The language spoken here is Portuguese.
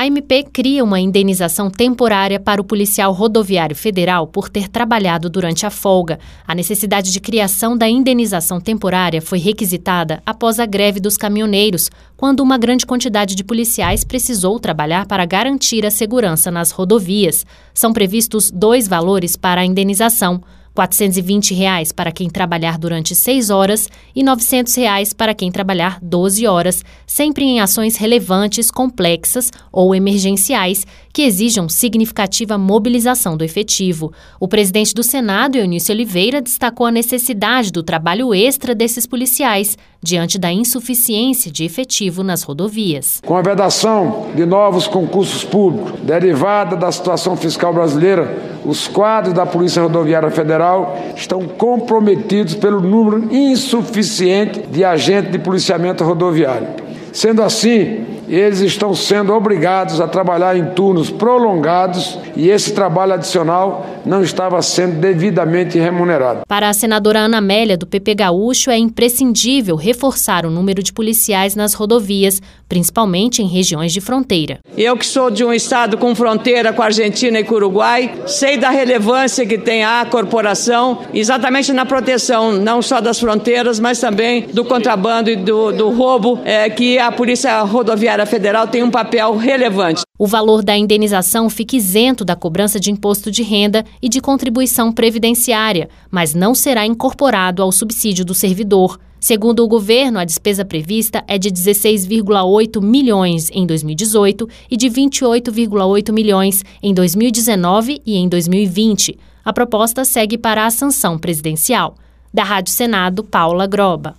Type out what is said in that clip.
A MP cria uma indenização temporária para o policial rodoviário federal por ter trabalhado durante a folga. A necessidade de criação da indenização temporária foi requisitada após a greve dos caminhoneiros, quando uma grande quantidade de policiais precisou trabalhar para garantir a segurança nas rodovias. São previstos 2 valores para a indenização: R$ 420 para quem trabalhar durante 6 horas e R$ 900 para quem trabalhar 12 horas, sempre em ações relevantes, complexas ou emergenciais que exijam significativa mobilização do efetivo. O presidente do Senado, Eunício Oliveira, destacou a necessidade do trabalho extra desses policiais diante da insuficiência de efetivo nas rodovias. Com a vedação de novos concursos públicos derivada da situação fiscal brasileira, os quadros da Polícia Rodoviária Federal estão comprometidos pelo número insuficiente de agentes de policiamento rodoviário. Sendo assim, eles estão sendo obrigados a trabalhar em turnos prolongados e esse trabalho adicional não estava sendo devidamente remunerado. Para a senadora Ana Amélia, do PP Gaúcho, é imprescindível reforçar o número de policiais nas rodovias, principalmente em regiões de fronteira. Eu que sou de um estado com fronteira com a Argentina e com o Uruguai, sei da relevância que tem a corporação exatamente na proteção não só das fronteiras, mas também do contrabando e do roubo, que a Polícia Rodoviária Federal tem um papel relevante. O valor da indenização fica isento da cobrança de imposto de renda e de contribuição previdenciária, mas não será incorporado ao subsídio do servidor. Segundo o governo, a despesa prevista é de 16,8 milhões em 2018 e de 28,8 milhões em 2019 e em 2020. A proposta segue para a sanção presidencial. Da Rádio Senado, Paula Groba.